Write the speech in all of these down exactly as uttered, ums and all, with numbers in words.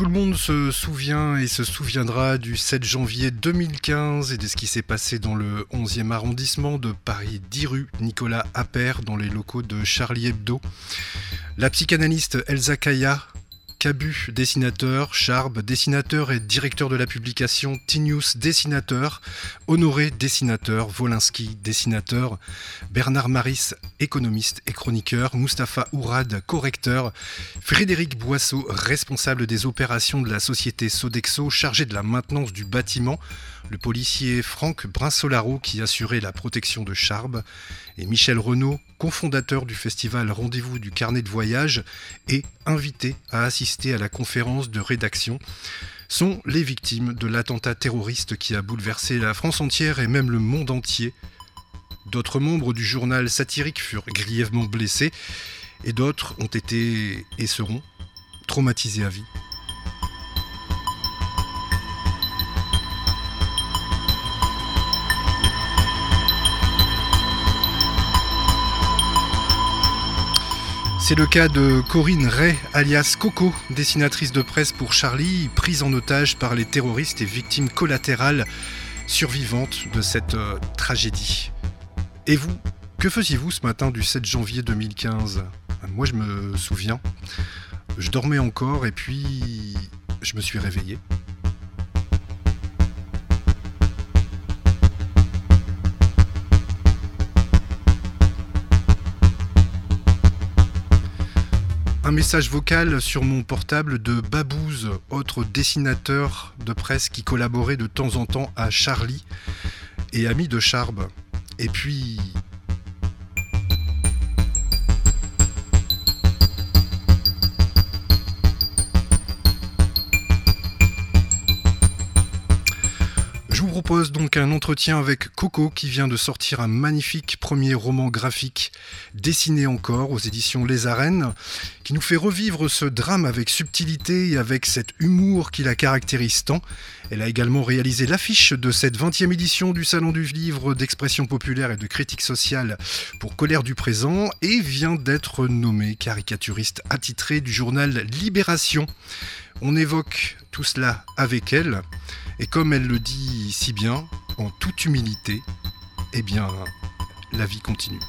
le monde se souvient et se souviendra du sept janvier deux mille quinze et de ce qui s'est passé dans le onzième arrondissement de Paris, dix rue Nicolas Appert, dans les locaux de Charlie Hebdo. La psychanalyste Elsa Khaya, Cabu, dessinateur, Charb, dessinateur et directeur de la publication, Tinius, dessinateur, Honoré, dessinateur, Wolinski, dessinateur, Bernard Maris, économiste et chroniqueur, Mustapha Ourad, correcteur, Frédéric Boisseau, responsable des opérations de la société Sodexo, chargé de la maintenance du bâtiment, le policier Franck Brinsolaro qui assurait la protection de Charb, et Michel Renaud, cofondateur du festival Rendez-vous du Carnet de Voyage et invité à assister à la conférence de rédaction, sont les victimes de l'attentat terroriste qui a bouleversé la France entière et même le monde entier. D'autres membres du journal satirique furent grièvement blessés et d'autres ont été et seront traumatisés à vie. C'est le cas de Corinne Ray, alias Coco, dessinatrice de presse pour Charlie, prise en otage par les terroristes et victime collatérale survivante de cette euh, tragédie. Et vous, que faisiez-vous ce matin du sept janvier deux mille quinze ? Moi, je me souviens, je dormais encore et puis je me suis réveillé. Un message vocal sur mon portable de Babouze, autre dessinateur de presse qui collaborait de temps en temps à Charlie et ami de Charb. Et puis... Je vous propose donc un entretien avec Coco qui vient de sortir un magnifique premier roman graphique dessiné encore aux éditions Les Arènes qui nous fait revivre ce drame avec subtilité et avec cet humour qui la caractérise tant. Elle a également réalisé l'affiche de cette vingtième édition du Salon du Livre d'expression populaire et de critique sociale pour Colère du Présent et vient d'être nommée caricaturiste attitrée du journal Libération. On évoque tout cela avec elle. Et comme elle le dit si bien, en toute humilité, eh bien, la vie continue.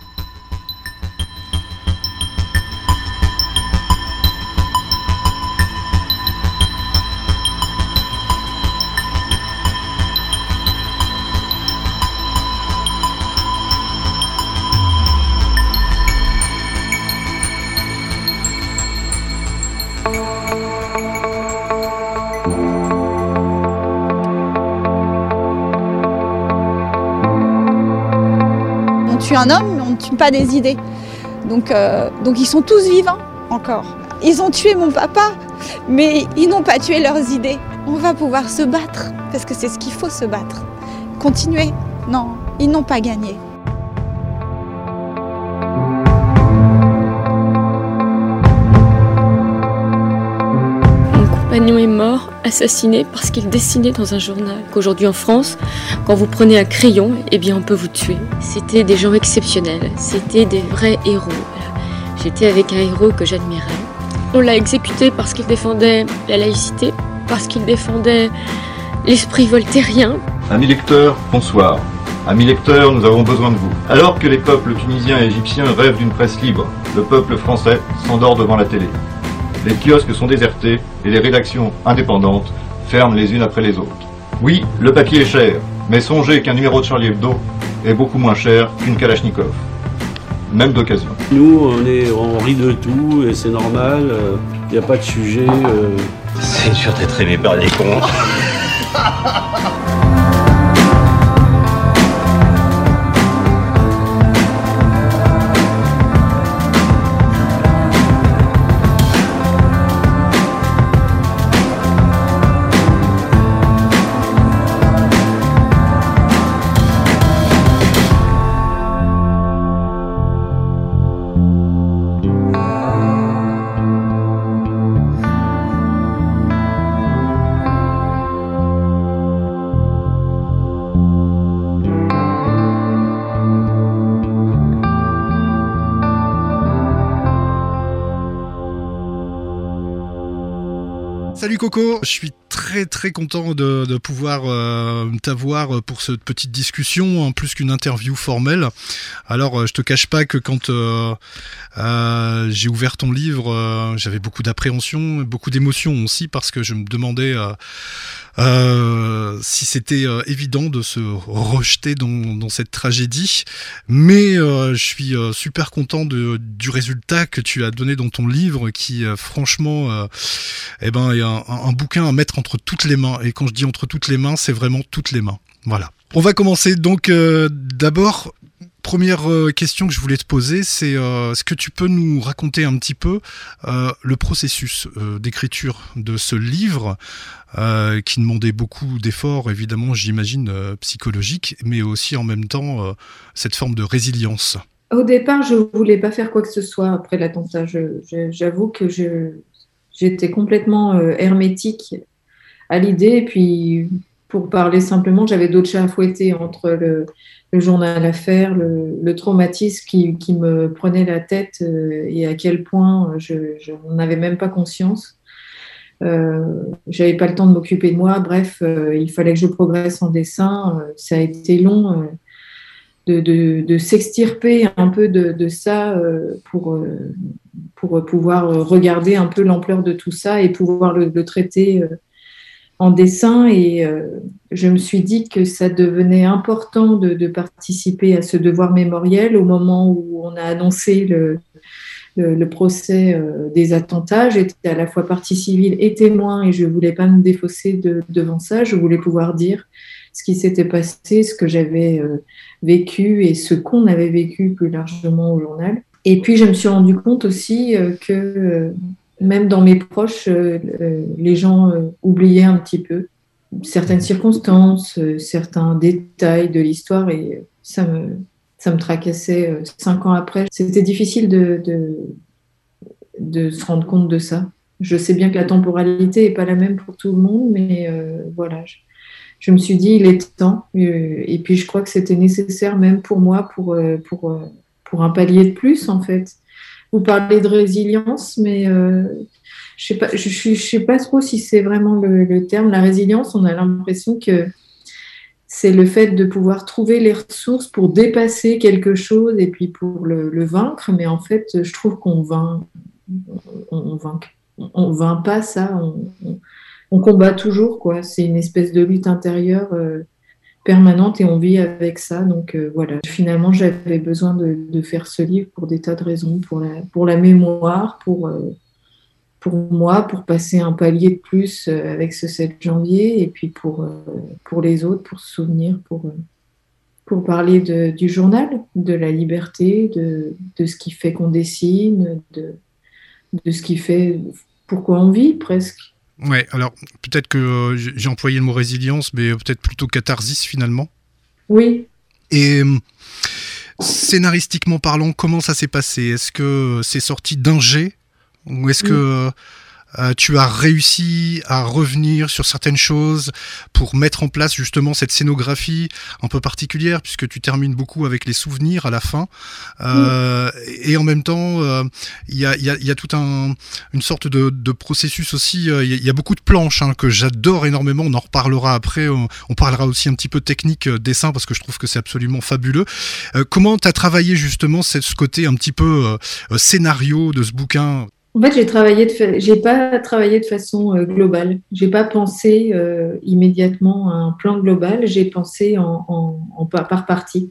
On tue un homme, mais on ne tue pas des idées. Donc, euh, donc ils sont tous vivants encore. Ils ont tué mon papa, mais ils n'ont pas tué leurs idées. On va pouvoir se battre, parce que c'est ce qu'il faut, se battre. Continuer. Non, ils n'ont pas gagné. Mon compagnon est mort, assassiné parce qu'il dessinait dans un journal. Qu'aujourd'hui en France, quand vous prenez un crayon, eh bien on peut vous tuer. C'était des gens exceptionnels, c'était des vrais héros. J'étais avec un héros que j'admirais. On l'a exécuté parce qu'il défendait la laïcité, parce qu'il défendait l'esprit voltairien. Amis lecteurs, bonsoir. Amis lecteurs, nous avons besoin de vous. Alors que les peuples tunisiens et égyptiens rêvent d'une presse libre, le peuple français s'endort devant la télé. Les kiosques sont désertés et les rédactions indépendantes ferment les unes après les autres. Oui, le papier est cher, mais songez qu'un numéro de Charlie Hebdo est beaucoup moins cher qu'une Kalachnikov. Même d'occasion. Nous, on, est, on rit de tout et c'est normal, il n'y a pas de sujet. Euh... C'est dur d'être aimé par les cons. Salut Coco, je suis très très content de, de pouvoir euh, t'avoir pour cette petite discussion, en plus qu'une interview formelle. Alors je te cache pas que quand euh, euh, j'ai ouvert ton livre, euh, j'avais beaucoup d'appréhension, beaucoup d'émotion aussi, parce que je me demandais euh, euh, si c'était euh, évident de se rejeter dans, dans cette tragédie. Mais euh, je suis euh, super content de, du résultat que tu as donné dans ton livre, qui euh, franchement euh, eh ben, est un, un bouquin à mettre entre toutes les mains. Et quand je dis entre toutes les mains, c'est vraiment toutes les mains. Voilà. On va commencer donc euh, d'abord. Première euh, question que je voulais te poser, c'est euh, est-ce que tu peux nous raconter un petit peu euh, le processus euh, d'écriture de ce livre euh, qui demandait beaucoup d'efforts, évidemment, j'imagine, euh, psychologiques, mais aussi en même temps euh, cette forme de résilience. Au départ, je ne voulais pas faire quoi que ce soit après l'attentat. Je, je, j'avoue que je, j'étais complètement euh, hermétique à l'idée. Et puis, pour parler simplement, j'avais d'autres chats à fouetter entre le... le journal à faire, le, le traumatisme qui, qui me prenait la tête euh, et à quel point je, je n'en avais même pas conscience. Euh, j'avais pas le temps de m'occuper de moi. Bref, euh, il fallait que je progresse en dessin. Euh, ça a été long euh, de, de, de s'extirper un peu de, de ça euh, pour, euh, pour pouvoir regarder un peu l'ampleur de tout ça et pouvoir le, le traiter euh, en dessin, et euh, je me suis dit que ça devenait important de, de participer à ce devoir mémoriel au moment où on a annoncé le, le, le procès euh, des attentats. J'étais à la fois partie civile et témoin, et je ne voulais pas me défausser de, devant ça. Je voulais pouvoir dire ce qui s'était passé, ce que j'avais euh, vécu et ce qu'on avait vécu plus largement au journal. Et puis je me suis rendu compte aussi euh, que euh, même dans mes proches, euh, euh, les gens euh, oubliaient un petit peu certaines circonstances, euh, certains détails de l'histoire, et ça me, ça me tracassait euh, cinq ans après. C'était difficile de, de, de se rendre compte de ça. Je sais bien que la temporalité n'est pas la même pour tout le monde, mais euh, voilà, je, je me suis dit, il est temps. Euh, et puis je crois que c'était nécessaire même pour moi, pour, euh, pour, euh, pour un palier de plus, en fait. Vous parlez de résilience, mais euh, je ne sais pas, je, je, je sais pas trop si c'est vraiment le, le terme. La résilience, on a l'impression que c'est le fait de pouvoir trouver les ressources pour dépasser quelque chose et puis pour le, le vaincre. Mais en fait, je trouve qu'on vainc, on, on vainc, on vainc pas ça. On, on, on combat toujours, quoi. C'est une espèce de lutte intérieure euh, permanente, et on vit avec ça. Donc euh, voilà, finalement j'avais besoin de, de faire ce livre pour des tas de raisons, pour la, pour la mémoire, pour, euh, pour moi, pour passer un palier de plus euh, avec ce sept janvier, et puis pour, euh, pour les autres, pour se souvenir, pour, euh, pour parler de, du journal, de la liberté, de, de ce qui fait qu'on dessine, de, de ce qui fait pourquoi on vit presque. Ouais, alors peut-être que euh, j'ai employé le mot résilience, mais peut-être plutôt catharsis finalement. Oui. Et euh, scénaristiquement parlant, comment ça s'est passé ? Est-ce que c'est sorti d'un jet, ou est-ce oui. que euh, tu as réussi à revenir sur certaines choses pour mettre en place justement cette scénographie un peu particulière, puisque tu termines beaucoup avec les souvenirs à la fin, euh, oui. et en même temps il euh, y, a, y, a, y a tout un une sorte de, de processus aussi. Il euh, y, y a beaucoup de planches hein, que j'adore énormément. On en reparlera après. On, on parlera aussi un petit peu technique euh, dessin, parce que je trouve que c'est absolument fabuleux. Euh, comment tu as travaillé justement ce côté un petit peu euh, scénario de ce bouquin ? En fait, j'ai travaillé de fa... j'ai pas travaillé de façon euh, globale. J'ai pas pensé euh, immédiatement à un plan global. J'ai pensé en, en, en par partie.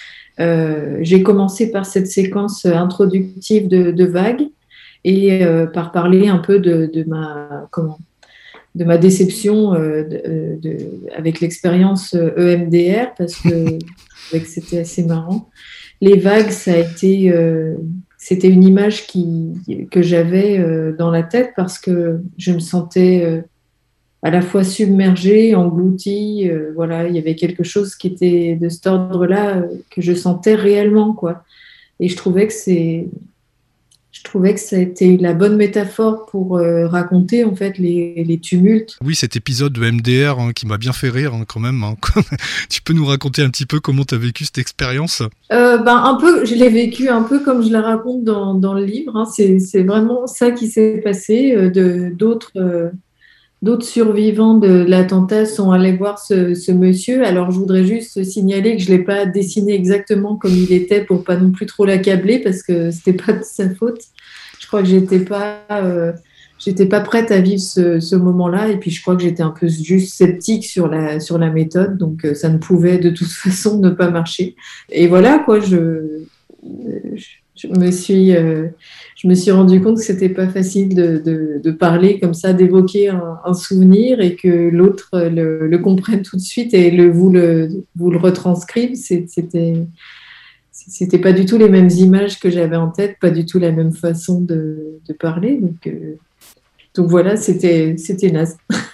Euh, j'ai commencé par cette séquence introductive de, de vagues, et euh, par parler un peu de, de ma comment de ma déception euh, de, de, avec l'expérience E M D R, parce que c'était assez marrant. Les vagues, ça a été euh, c'était une image qui, que j'avais euh, dans la tête, parce que je me sentais euh, à la fois submergée, engloutie. Euh, voilà, il y avait quelque chose qui était de cet ordre-là euh, que je sentais réellement, quoi. Et je trouvais que c'est, je trouvais que ça a été la bonne métaphore pour euh, raconter en fait les, les tumultes. Oui, cet épisode de M D R hein, qui m'a bien fait rire hein, quand même. Hein. Tu peux nous raconter un petit peu comment tu as vécu cette expérience ? euh, ben, un peu, je l'ai vécu un peu comme je la raconte dans, dans le livre. Hein. C'est, c'est vraiment ça qui s'est passé. Euh, de, d'autres, euh, d'autres survivants de l'attentat sont allés voir ce, ce monsieur. Alors, je voudrais juste signaler que je ne l'ai pas dessiné exactement comme il était pour pas non plus trop l'accabler parce que c'était pas de sa faute. Je crois que j'étais pas, euh, j'étais pas prête à vivre ce, ce moment-là. Et puis, je crois que j'étais un peu juste sceptique sur la, sur la méthode. Donc, euh, ça ne pouvait de toute façon ne pas marcher. Et voilà, quoi, je, je, je me suis... Euh, Je me suis rendu compte que c'était pas facile de, de, de parler comme ça, d'évoquer un, un souvenir et que l'autre le, le comprenne tout de suite et le, vous, le, vous le retranscrive. C'était, c'était pas du tout les mêmes images que j'avais en tête, pas du tout la même façon de, de parler. Donc, euh, donc voilà, c'était, c'était naze.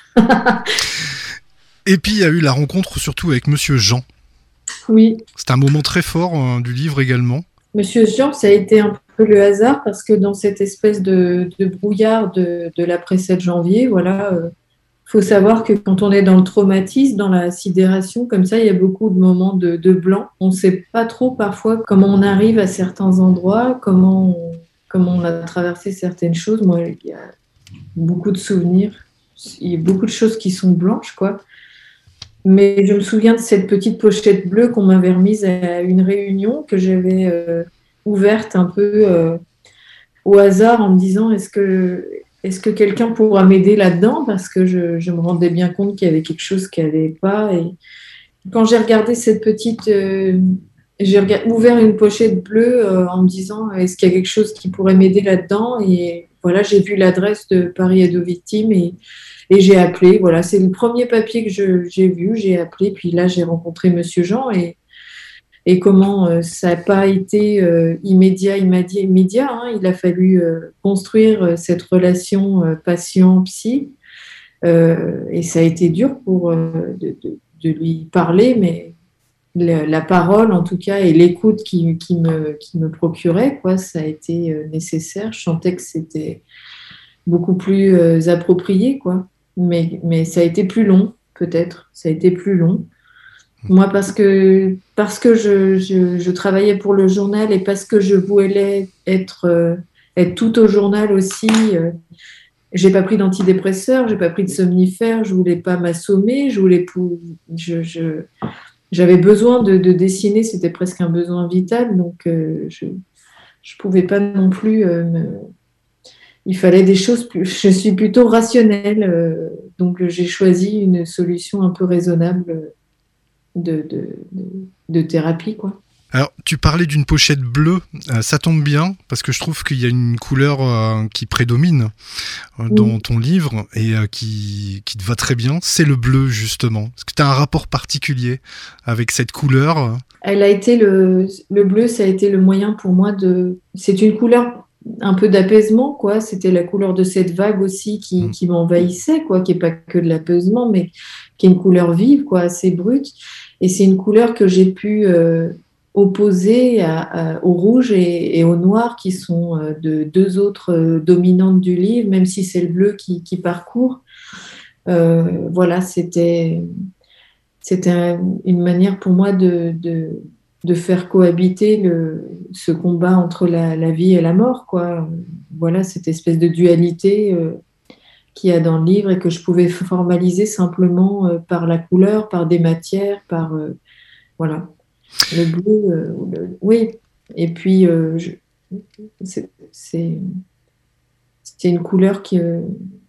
Et puis il y a eu la rencontre surtout avec Monsieur Jean. Oui. C'est un moment très fort hein, du livre également. Monsieur Jean, ça a été un peu le hasard parce que dans cette espèce de, de brouillard de, de l'après-sept janvier, voilà, euh, faut savoir que quand on est dans le traumatisme, dans la sidération, comme ça, il y a beaucoup de moments de, de blanc. On ne sait pas trop parfois comment on arrive à certains endroits, comment on, comment on a traversé certaines choses. Moi, il y a beaucoup de souvenirs, il y a beaucoup de choses qui sont blanches, quoi. Mais je me souviens de cette petite pochette bleue qu'on m'avait remise à une réunion que j'avais euh, ouverte un peu euh, au hasard en me disant est-ce que, est-ce que quelqu'un pourra m'aider là-dedans parce que je, je me rendais bien compte qu'il y avait quelque chose qui n'allait pas. Et quand j'ai regardé cette petite... Euh, j'ai regardé, ouvert une pochette bleue euh, en me disant est-ce qu'il y a quelque chose qui pourrait m'aider là-dedans et voilà, j'ai vu l'adresse de Paris Aide aux victimes et Et j'ai appelé, voilà, c'est le premier papier que je, j'ai vu, j'ai appelé, puis là j'ai rencontré Monsieur Jean et, et comment euh, ça n'a pas été euh, immédiat, immédiat, immédiat hein, il a fallu euh, construire euh, cette relation euh, patient-psy euh, et ça a été dur pour euh, de, de, de lui parler, mais la, la parole en tout cas et l'écoute qui, qui, me, qui me procurait, quoi, ça a été euh, nécessaire, je sentais que c'était beaucoup plus euh, approprié, quoi. Mais, mais ça a été plus long, peut-être. Ça a été plus long. Moi, parce que, parce que je, je, je travaillais pour le journal et parce que je voulais être, euh, être tout au journal aussi, euh, j'ai pas pris d'antidépresseurs, j'ai pas pris de somnifères, je voulais pas m'assommer, je voulais pour, je, je, j'avais besoin de, de dessiner, c'était presque un besoin vital, donc euh, je je pouvais pas non plus euh, me il fallait des choses plus... Je suis plutôt rationnelle, euh, donc j'ai choisi une solution un peu raisonnable de, de, de, de thérapie, quoi. Alors, tu parlais d'une pochette bleue, euh, ça tombe bien, parce que je trouve qu'il y a une couleur euh, qui prédomine euh, dans oui. ton livre et euh, qui, qui te va très bien, c'est le bleu, justement. Est-ce que tu as un rapport particulier avec cette couleur ? Elle a été le, le bleu, ça a été le moyen pour moi de... C'est une couleur... un peu d'apaisement, quoi. C'était la couleur de cette vague aussi qui, mmh. qui m'envahissait, quoi, qui n'est pas que de l'apaisement, mais qui est une couleur vive, quoi, assez brute. Et c'est une couleur que j'ai pu euh, opposer à, à, au rouge et, et au noir, qui sont euh, de deux autres euh, dominantes du livre, même si c'est le bleu qui, qui parcourt. Euh, voilà, c'était, c'était un, une manière pour moi de... de de faire cohabiter le, ce combat entre la, la vie et la mort, quoi. Voilà, cette espèce de dualité euh, qu'il y a dans le livre et que je pouvais formaliser simplement euh, par la couleur, par des matières, par... Euh, voilà. Le bleu, euh, le, oui. Et puis, euh, je, c'est, c'est, c'est une couleur qui... Euh,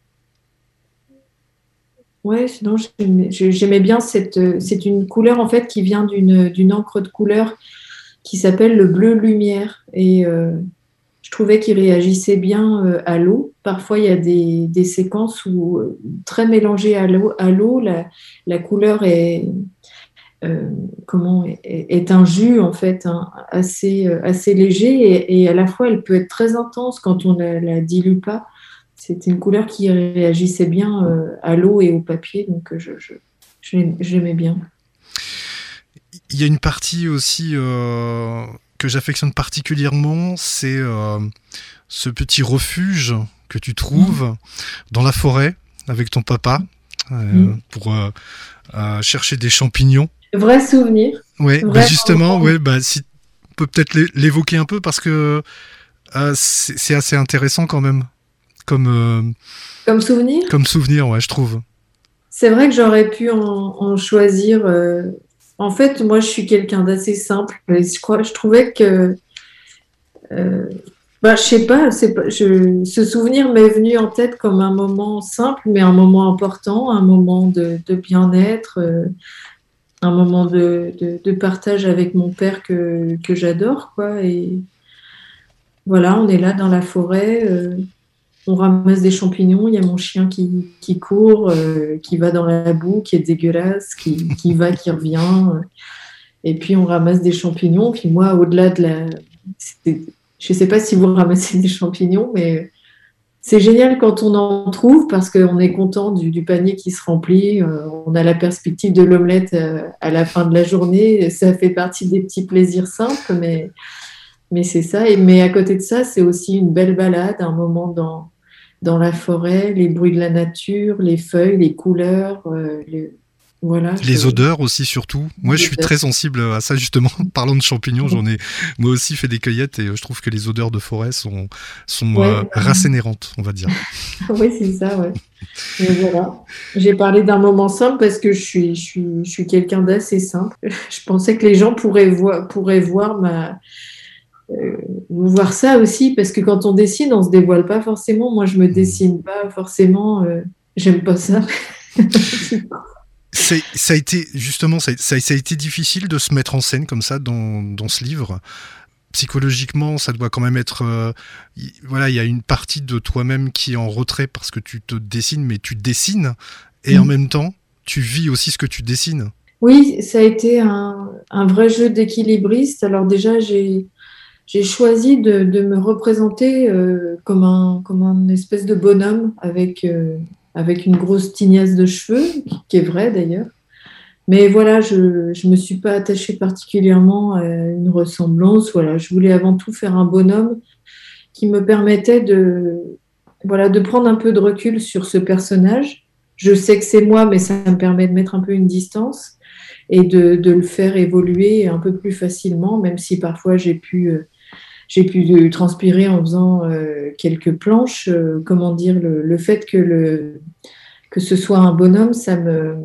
Ouais, sinon j'aimais, j'aimais bien cette. C'est une couleur en fait qui vient d'une, d'une encre de couleur qui s'appelle le bleu lumière et euh, je trouvais qu'il réagissait bien euh, à l'eau. Parfois il y a des, des séquences où euh, très mélangées à l'eau, à l'eau la, la couleur est euh, comment est, est un jus en fait hein, assez assez léger et, et à la fois elle peut être très intense quand on la, la dilue pas. C'était une couleur qui réagissait bien euh, à l'eau et au papier, donc je, je, je, j'aimais bien. Il y a une partie aussi euh, que j'affectionne particulièrement, c'est euh, ce petit refuge que tu trouves mmh. dans la forêt avec ton papa euh, mmh. pour euh, euh, chercher des champignons. Vrai souvenir. Oui, bah justement, ouais, bah, si on peut peut-être l'évoquer un peu parce que euh, c'est, c'est assez intéressant quand même. comme euh, comme souvenir. Comme souvenir, ouais, je trouve. C'est vrai que j'aurais pu en, en choisir. Euh... En fait, moi, je suis quelqu'un d'assez simple. Et je crois, je trouvais que, euh... bah, je sais pas, c'est pas je... ce souvenir m'est venu en tête comme un moment simple, mais un moment important, un moment de, de bien-être, euh... un moment de, de, de partage avec mon père que, que j'adore, quoi. Et voilà, on est là dans la forêt. Euh... On ramasse des champignons, il y a mon chien qui, qui court, euh, qui va dans la boue, qui est dégueulasse, qui, qui va, qui revient. Et puis on ramasse des champignons. Puis moi, au-delà de la... C'est... Je ne sais pas si vous ramassez des champignons, mais c'est génial quand on en trouve parce qu'on est content du, du panier qui se remplit. Euh, on a la perspective de l'omelette euh, à la fin de la journée. Ça fait partie des petits plaisirs simples, mais, mais c'est ça. Et, mais à côté de ça, c'est aussi une belle balade, un moment dans... dans la forêt, les bruits de la nature, les feuilles, les couleurs, euh, les... voilà. Les je... odeurs aussi, surtout. Moi, les je suis odeurs. Très sensible à ça, justement. Parlant de champignons, j'en ai moi aussi fait des cueillettes et je trouve que les odeurs de forêt sont, sont ouais. euh, rassénérantes, on va dire. Oui, c'est ça, ouais. Mais voilà. J'ai parlé d'un moment simple parce que je suis, je suis, je suis quelqu'un d'assez simple. Je pensais que les gens pourraient, vo- pourraient voir ma... Euh, voir ça aussi, parce que quand on dessine, on se dévoile pas forcément. Moi, je me dessine pas forcément. Euh, j'aime pas ça. C'est, ça a été justement, ça, ça, ça a été difficile de se mettre en scène comme ça dans, dans ce livre. Psychologiquement, ça doit quand même être. Euh, y, voilà, il y a une partie de toi-même qui est en retrait parce que tu te dessines, mais tu dessines et mmh. en même temps, tu vis aussi ce que tu dessines. Oui, ça a été un, un vrai jeu d'équilibriste. Alors déjà, j'ai J'ai choisi de, de me représenter euh, comme, un, comme un espèce de bonhomme avec, euh, avec une grosse tignasse de cheveux, qui, qui est vrai d'ailleurs. Mais voilà, je ne me suis pas attachée particulièrement à une ressemblance. Voilà, je voulais avant tout faire un bonhomme qui me permettait de, voilà, de prendre un peu de recul sur ce personnage. Je sais que c'est moi, mais ça me permet de mettre un peu une distance et de, de le faire évoluer un peu plus facilement, même si parfois j'ai pu... Euh, J'ai pu transpirer en faisant euh, quelques planches. Euh, comment dire, le, le fait que, le, que ce soit un bonhomme, ça me,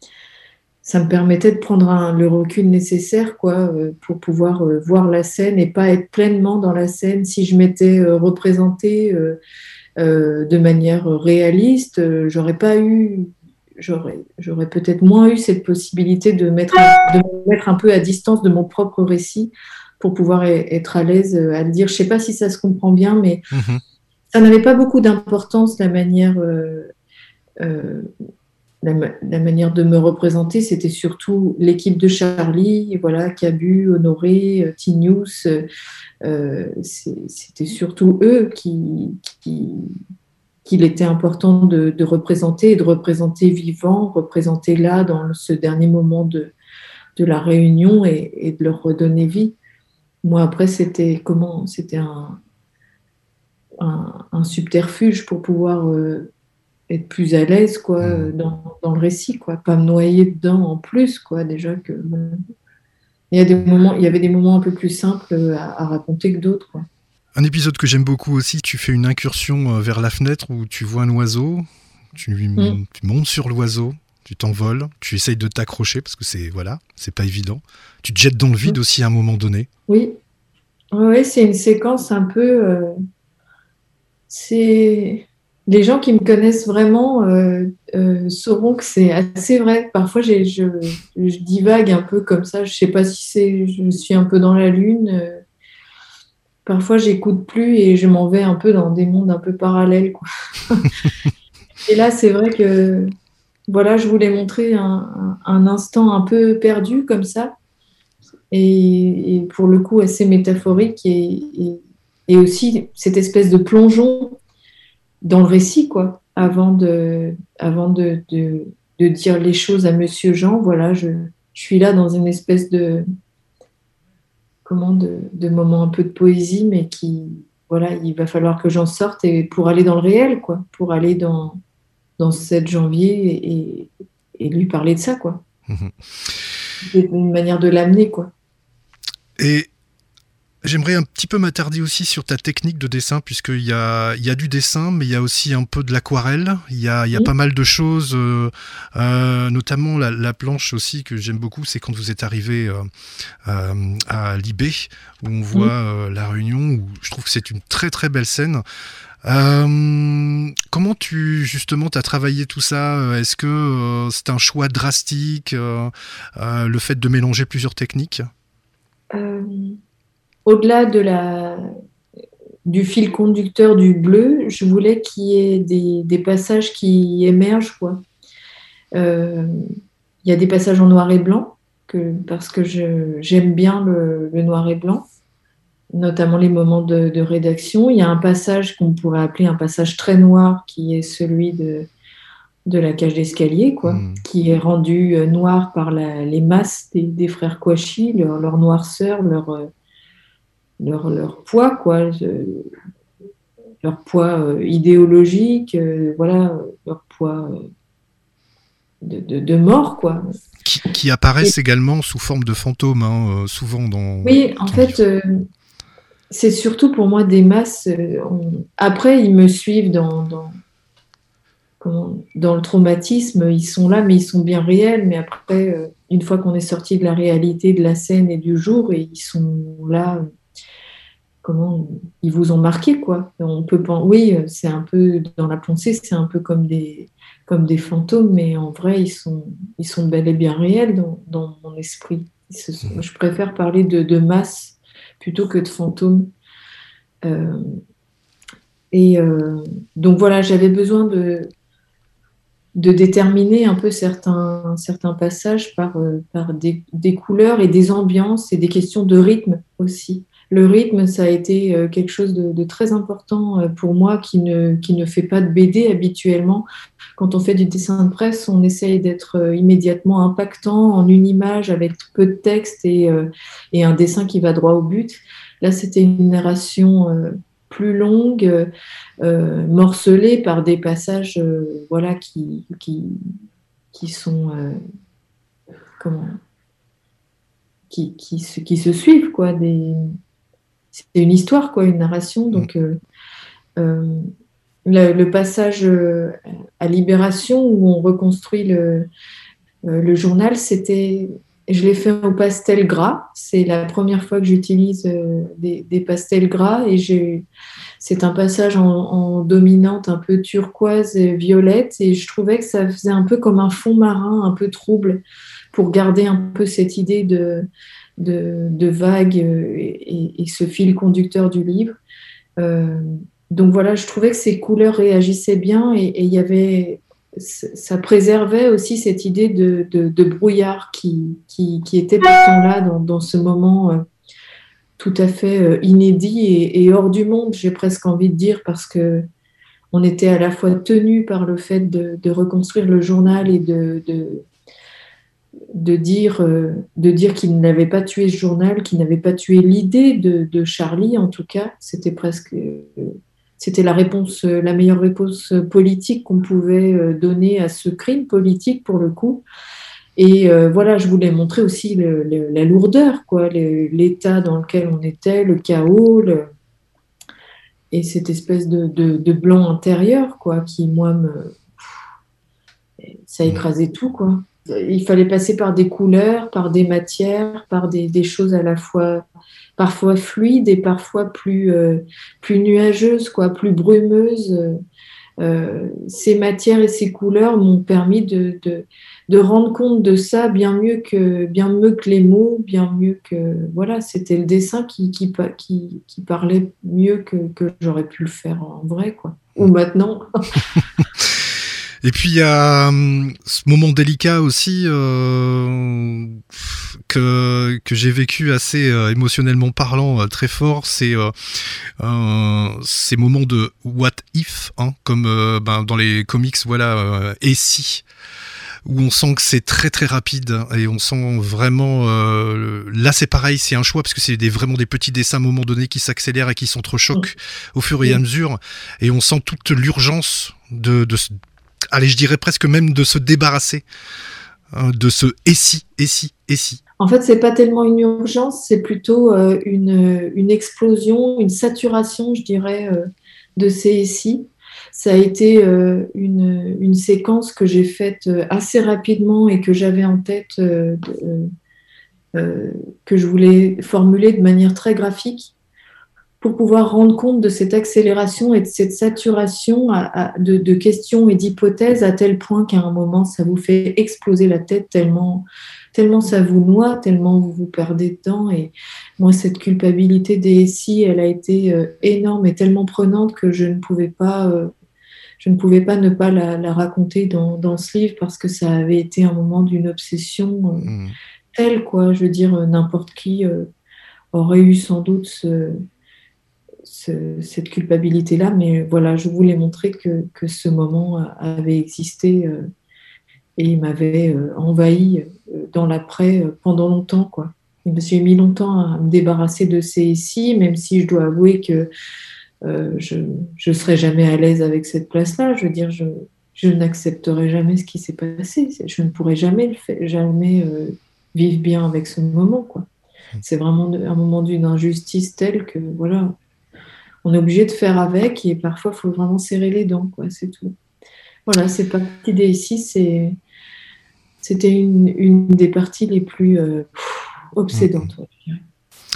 ça me permettait de prendre un, le recul nécessaire quoi, euh, pour pouvoir euh, voir la scène et pas être pleinement dans la scène. Si je m'étais euh, représentée euh, euh, de manière réaliste, euh, j'aurais pas eu, j'aurais, j'aurais peut-être moins eu cette possibilité de mettre, de me mettre un peu à distance de mon propre récit, pour pouvoir être à l'aise à le dire. Je ne sais pas si ça se comprend bien, mais mmh. ça n'avait pas beaucoup d'importance, la manière, euh, euh, la, la manière de me représenter. C'était surtout l'équipe de Charlie, voilà, Cabu, Honoré, Tinius. Euh, c'était surtout eux qui, qui, qu'il était important de, de représenter, et de représenter vivant, représenter là, dans ce dernier moment de, de la réunion, et, et de leur redonner vie. Moi, après, c'était comment C'était un, un, un subterfuge pour pouvoir euh, être plus à l'aise quoi, euh, dans, dans le récit, quoi. Pas me noyer dedans en plus, quoi, déjà que... Bon, il y a des moments, il y avait des moments un peu plus simples à, à raconter que d'autres, quoi. Un épisode que j'aime beaucoup aussi, tu fais une incursion vers la fenêtre où tu vois un oiseau, tu, mm. tu montes sur l'oiseau, tu t'envoles, tu essayes de t'accrocher parce que c'est, voilà, c'est pas évident. Tu te jettes dans le vide aussi à un moment donné. Oui, ouais, c'est une séquence un peu... Euh, c'est... Les gens qui me connaissent vraiment euh, euh, sauront que c'est assez vrai. Parfois, j'ai, je, je divague un peu comme ça. Je sais pas si c'est... Je suis un peu dans la lune. Euh, parfois, j'écoute plus et je m'en vais un peu dans des mondes un peu parallèles, quoi. Et là, c'est vrai que... Voilà, je voulais montrer un, un, un instant un peu perdu comme ça. Et, et pour le coup assez métaphorique et, et, et aussi cette espèce de plongeon dans le récit quoi, avant de, avant de, de, de dire les choses à Monsieur Jean. Voilà, je, je suis là dans une espèce de comment de, de moment un peu de poésie, mais qui voilà, il va falloir que j'en sorte et pour aller dans le réel quoi, pour aller dans dans sept janvier et, et, et lui parler de ça quoi. Mmh. C'est une manière de l'amener quoi. Et J'aimerais un petit peu m'attarder aussi sur ta technique de dessin, puisqu'il y a, il y a du dessin, mais il y a aussi un peu de l'aquarelle. Il y a, il y a mmh. pas mal de choses, euh, euh, notamment la, la planche aussi que j'aime beaucoup, c'est quand vous êtes arrivé euh, euh, à Libé, où on voit mmh. euh, la Réunion, où je trouve que c'est une très très belle scène. Euh, comment tu justement t'as travaillé tout ça? Est-ce que euh, c'est un choix drastique, euh, euh, le fait de mélanger plusieurs techniques? euh... Au-delà de la, du fil conducteur du bleu, je voulais qu'il y ait des, des passages qui émergent, quoi. Euh, il y a des passages en noir et blanc, que, parce que je, j'aime bien le, le noir et blanc, notamment les moments de, de rédaction. Il y a un passage qu'on pourrait appeler un passage très noir, qui est celui de, de la cage d'escalier, quoi, mmh. qui est rendu noir par la, les masses des, des frères Kouachi, leur, leur noirceur, leur... Leur, leur poids, quoi, euh, leur poids euh, idéologique, euh, voilà, leur poids euh, de, de, de mort, quoi. Qui, qui apparaissent Et, également sous forme de fantômes, hein, euh, souvent dans. Oui, en fait, euh, c'est surtout pour moi des masses. Euh, on... Après, ils me suivent dans, dans, comment, dans le traumatisme, ils sont là, mais ils sont bien réels. Mais après, euh, une fois qu'on est sorti de la réalité, de la scène et du jour, et ils sont là. Comment ils vous ont marqué, quoi. On peut penser, oui, c'est un peu dans la pensée, c'est un peu comme des, comme des fantômes, mais en vrai, ils sont, ils sont bel et bien réels dans, dans mon esprit. Se, je préfère parler de, de masse plutôt que de fantômes. Euh, et euh, donc voilà, j'avais besoin de, de déterminer un peu certains, certains passages par, par des, des couleurs et des ambiances et des questions de rythme aussi. Le rythme, ça a été quelque chose de, de très important pour moi qui ne, qui ne fait pas de B D habituellement. Quand on fait du dessin de presse, on essaye d'être immédiatement impactant en une image avec peu de texte et, et un dessin qui va droit au but. Là, c'était une narration plus longue, euh, morcelée par des passages euh, voilà, qui, qui, qui sont... Euh, comment qui, qui, se, qui se suivent, quoi, des... C'est une histoire, quoi, une narration. Donc, euh, euh, le, le passage à Libération où on reconstruit le, euh, le journal, c'était, je l'ai fait au pastel gras. C'est la première fois que j'utilise euh, des, des pastels gras et j'ai, c'est un passage en, en dominante un peu turquoise et violette et je trouvais que ça faisait un peu comme un fond marin un peu trouble pour garder un peu cette idée de De, de vagues et, et ce fil conducteur du livre. Euh, donc voilà, je trouvais que ces couleurs réagissaient bien et il y avait, ça préservait aussi cette idée de, de, de brouillard qui, qui, qui était pourtant là dans, dans ce moment euh, tout à fait euh, inédit et, et hors du monde, j'ai presque envie de dire, parce que on était à la fois tenu par le fait de, de reconstruire le journal et de, de De dire, euh, de dire qu'il n'avait pas tué ce journal, qu'il n'avait pas tué l'idée de, de Charlie, en tout cas. C'était presque... Euh, c'était la réponse, la meilleure réponse politique qu'on pouvait donner à ce crime politique, pour le coup. Et euh, voilà, je voulais montrer aussi le, le, la lourdeur, quoi, le, l'état dans lequel on était, le chaos, le... et cette espèce de, de, de blanc intérieur, quoi, qui, moi, me... ça écrasait tout, quoi. Il fallait passer par des couleurs, par des matières, par des, des choses à la fois parfois fluides et parfois plus, euh, plus nuageuses, quoi, plus brumeuses. Euh, ces matières et ces couleurs m'ont permis de, de, de rendre compte de ça bien mieux que, bien mieux que les mots, bien mieux que... Voilà, c'était le dessin qui, qui, qui, qui parlait mieux que, que j'aurais pu le faire en vrai, quoi. Ou maintenant. Et puis il y a hum, ce moment délicat aussi euh, que que j'ai vécu assez euh, émotionnellement parlant, euh, très fort. C'est euh, euh, ces moments de what if, hein, comme euh, ben, dans les comics, voilà, euh, et si, où on sent que c'est très très rapide et on sent vraiment euh, là c'est pareil, c'est un choix parce que c'est des, vraiment des petits dessins à un moment donné qui s'accélèrent et qui s'entrechoquent au fur et à mesure et on sent toute l'urgence de, de allez, je dirais presque même de se débarrasser de ce « et si, et si, et si ». En fait, c'est pas tellement une urgence, c'est plutôt euh, une, une explosion, une saturation, je dirais, euh, de ces « et si ». Ça a été euh, une, une séquence que j'ai faite assez rapidement et que j'avais en tête, euh, de, euh, que je voulais formuler de manière très graphique pour pouvoir rendre compte de cette accélération et de cette saturation à, à, de, de questions et d'hypothèses à tel point qu'à un moment, ça vous fait exploser la tête tellement, tellement ça vous noie, tellement vous vous perdez dedans. Et moi, cette culpabilité des « et si », elle a été euh, énorme et tellement prenante que je ne pouvais pas... Euh, Je ne pouvais pas ne pas la, la raconter dans, dans ce livre parce que ça avait été un moment d'une obsession euh, mmh. telle, quoi. Je veux dire, n'importe qui euh, aurait eu sans doute ce, ce, cette culpabilité-là, mais voilà, je voulais montrer que, que ce moment avait existé euh, et il m'avait euh, envahi euh, dans l'après euh, pendant longtemps, quoi. Je me suis mis longtemps à me débarrasser de ces « et si », même si je dois avouer que Euh, je ne serai jamais à l'aise avec cette place-là. Je veux dire, je, je n'accepterai jamais ce qui s'est passé. Je ne pourrai jamais, le faire, jamais euh, vivre bien avec ce moment, quoi. C'est vraiment un moment d'une injustice telle que, voilà, on est obligé de faire avec et parfois, il faut vraiment serrer les dents, quoi, c'est tout. Voilà, c'est partie des « et si », c'est, c'était une, une des parties les plus euh, obsédantes, ouais, je dirais.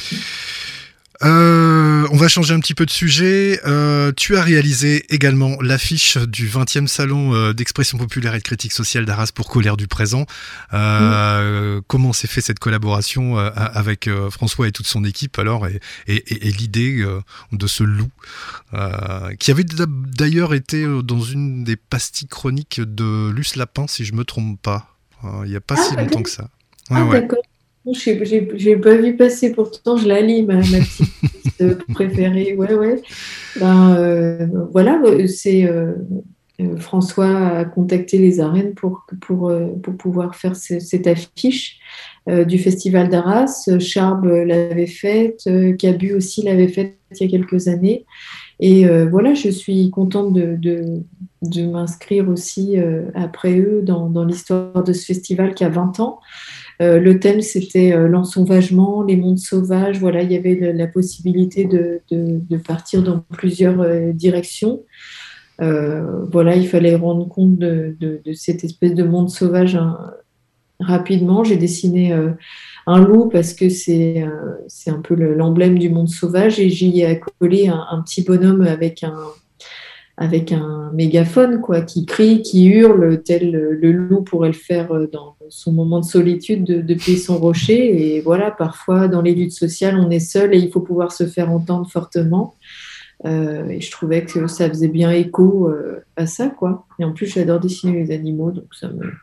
Euh, on va changer un petit peu de sujet. Euh, tu as réalisé également l'affiche du vingtième salon euh, d'expression populaire et de critique sociale d'Arras pour Colère du présent. Euh, mmh. Comment s'est fait cette collaboration euh, avec euh, François et toute son équipe alors, et, et, et, et l'idée euh, de ce loup euh, qui avait d'ailleurs été dans une des pastilles chroniques de Luce Lapin, si je me trompe pas. Euh, il n'y a pas ah, si longtemps que ça. Ouais, ah, ouais. D'accord. Je n'ai pas vu passer, pourtant je la lis, ma, ma petite préférée. Ouais, ouais. Ben, euh, voilà, c'est, euh, François a contacté les arènes pour, pour, pour pouvoir faire ce, cette affiche euh, du Festival d'Arras. Charb l'avait faite, euh, Cabu aussi l'avait faite il y a quelques années. Et euh, voilà, je suis contente de, de, de m'inscrire aussi euh, après eux dans, dans l'histoire de ce festival qui a vingt ans. Euh, le thème, c'était euh, l'ensauvagement, les mondes sauvages. Voilà, il y avait le, la possibilité de, de, de partir dans plusieurs euh, directions. Euh, voilà, il fallait rendre compte de, de, de cette espèce de monde sauvage hein, rapidement. J'ai dessiné euh, un loup parce que c'est, euh, c'est un peu le, l'emblème du monde sauvage et j'y ai accolé un, un petit bonhomme avec un... avec un mégaphone, quoi, qui crie, qui hurle, tel le loup pourrait le faire dans son moment de solitude de, depuis son rocher. Et voilà, parfois, dans les luttes sociales, on est seul et il faut pouvoir se faire entendre fortement. Euh, et je trouvais que ça faisait bien écho euh, à ça, quoi. Et en plus, j'adore dessiner les animaux, donc ça me...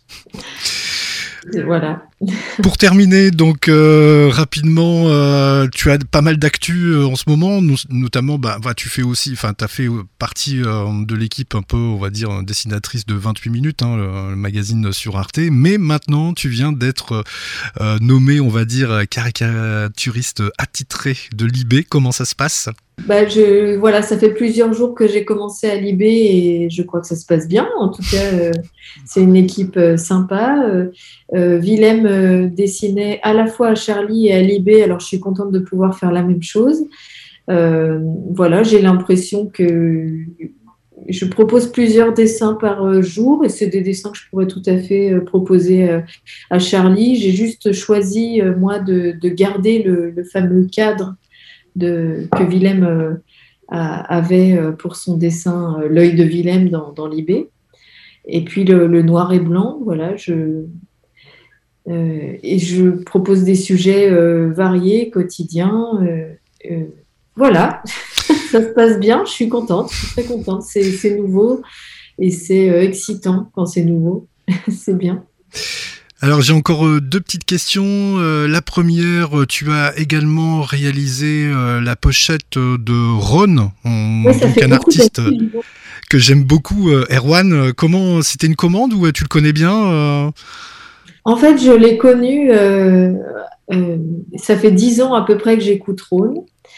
Voilà. Pour terminer, donc euh, rapidement, euh, tu as pas mal d'actu euh, en ce moment, nous, notamment, bah, bah, tu fais aussi, enfin, tu as fait partie euh, de l'équipe un peu, on va dire, dessinatrice de vingt-huit minutes, hein, le, le magazine sur Arte, mais maintenant, tu viens d'être euh, nommé, on va dire, caricaturiste attitré de L I B. Comment ça se passe ? Bah, je, voilà, ça fait plusieurs jours que j'ai commencé à L I B et je crois que ça se passe bien. En tout cas, euh, c'est une équipe euh, sympa. Euh, euh, Willem euh, dessinait à la fois à Charlie et à L I B, alors je suis contente de pouvoir faire la même chose. Euh, voilà, j'ai l'impression que je propose plusieurs dessins par jour et c'est des dessins que je pourrais tout à fait proposer à Charlie. J'ai juste choisi, moi, de, de garder le, le fameux cadre De, que Willem euh, a, avait euh, pour son dessin euh, L'œil de Willem dans, dans L I B. Et puis le, le noir et blanc, voilà, je, euh, et je propose des sujets euh, variés, quotidiens. Euh, euh, voilà, ça se passe bien, je suis contente, je suis très contente. C'est, c'est nouveau et c'est euh, excitant quand c'est nouveau, c'est bien. Alors j'ai encore euh, deux petites questions. Euh, la première, euh, tu as également réalisé euh, la pochette de Ron, on, oui, ça donc fait un artiste euh, que j'aime beaucoup, euh, Erwan. Comment, c'était une commande ou tu le connais bien euh... En fait, je l'ai connu, euh, euh, ça fait dix ans à peu près que j'écoute Ron.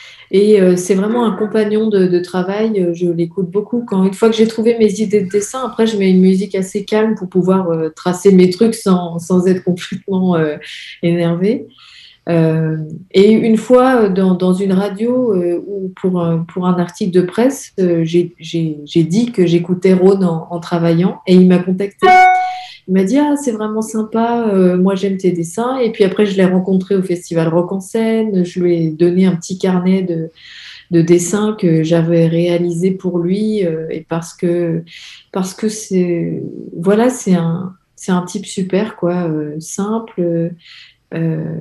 Et euh, c'est vraiment un compagnon de, de travail. Je l'écoute beaucoup. Quand, une fois que j'ai trouvé mes idées de dessin, après, je mets une musique assez calme pour pouvoir euh, tracer mes trucs sans, sans être complètement euh, énervée. Euh, et une fois, dans, dans une radio euh, ou pour un, pour un article de presse, euh, j'ai, j'ai, j'ai dit que j'écoutais Rhône en, en travaillant et il m'a contacté. Il m'a dit « Ah, c'est vraiment sympa, euh, moi j'aime tes dessins ». Et puis après, je l'ai rencontré au Festival Rock en Scène. Je lui ai donné un petit carnet de, de dessins que j'avais réalisé pour lui. Euh, et parce que, parce que c'est, voilà, c'est un, c'est un type super, quoi, euh, simple, euh,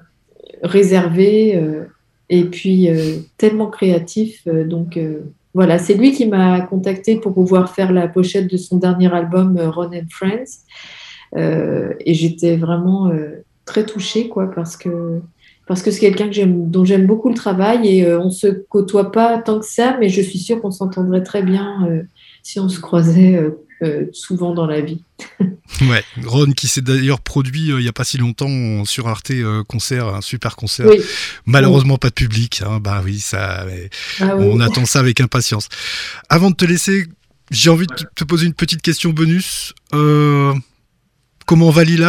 réservé euh, et puis euh, tellement créatif. Euh, donc euh, voilà, c'est lui qui m'a contacté pour pouvoir faire la pochette de son dernier album euh, Ron and Friends. Euh, et j'étais vraiment euh, très touchée, quoi, parce que parce que c'est quelqu'un que j'aime, dont j'aime beaucoup le travail et euh, on se côtoie pas tant que ça, mais je suis sûre qu'on s'entendrait très bien euh, si on se croisait euh, euh, souvent dans la vie. Ouais, Ron qui s'est d'ailleurs produit euh, il n'y a pas si longtemps sur Arte euh, concert, un super concert. Oui. Malheureusement oui. Pas de public, hein. Bah oui, ça, ah on oui. attend ça avec impatience. Avant de te laisser, j'ai envie de te poser une petite question bonus. Euh, comment va Lila ?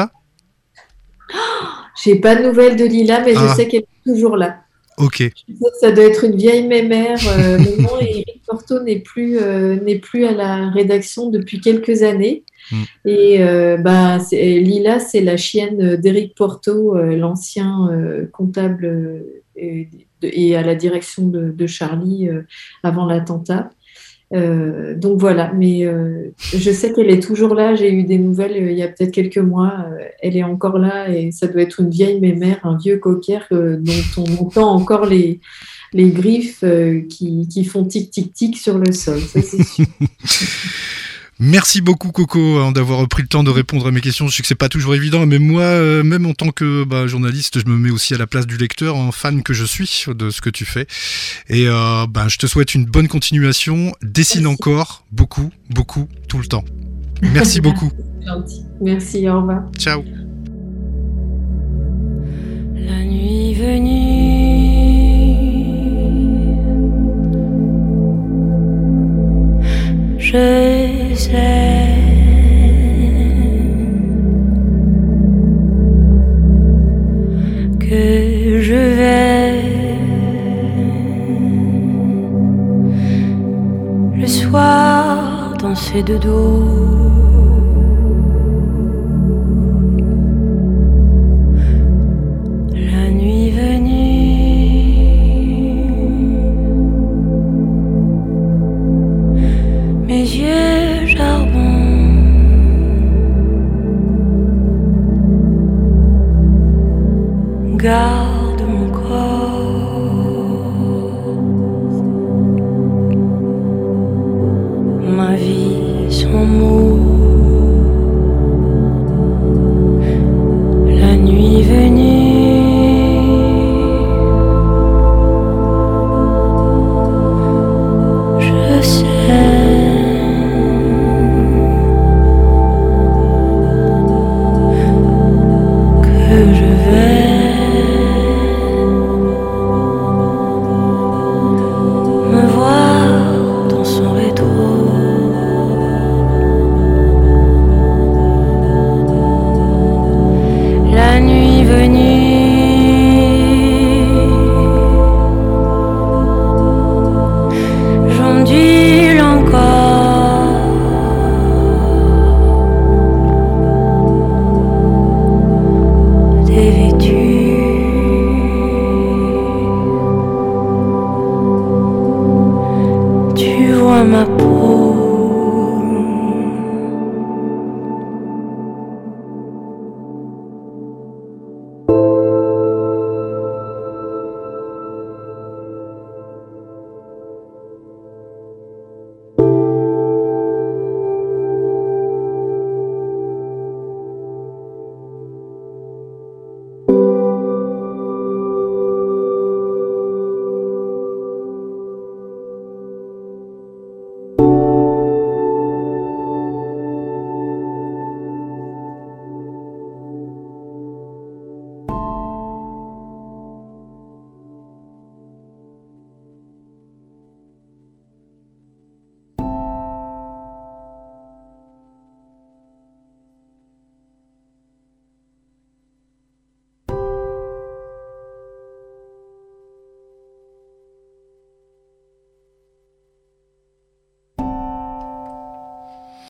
J'ai pas de nouvelles de Lila, mais ah. je sais qu'elle est toujours là. Ok. Je sais que ça doit être une vieille mémère. Euh, maintenant, Eric Porto n'est plus, euh, n'est plus à la rédaction depuis quelques années. Mm. Et euh, bah, c'est, Lila, c'est la chienne d'Eric Porto, euh, l'ancien euh, comptable euh, et, de, et à la direction de, de Charlie euh, avant l'attentat. Euh, donc voilà, mais euh, je sais qu'elle est toujours là. J'ai eu des nouvelles euh, il y a peut-être quelques mois. Euh, elle est encore là et ça doit être une vieille mémère, un vieux cocker euh, dont on entend encore les, les griffes euh, qui, qui font tic-tic-tic sur le sol. Ça, c'est sûr. Merci beaucoup Coco hein, d'avoir pris le temps de répondre à mes questions. Je sais que c'est pas toujours évident, mais moi, euh, même en tant que bah, journaliste, je me mets aussi à la place du lecteur, un fan que je suis de ce que tu fais. Et euh, bah, je te souhaite une bonne continuation. Dessine Merci. Encore beaucoup, beaucoup, tout le temps. Merci beaucoup. Gentil. Merci, au revoir. Ciao. La nuit venue. Je sais que je vais le soir danser de dos. La nuit venue. Mes yeux charbon garde mon corps, ma vie sans mots. La nuit venue. Je sais ma peau.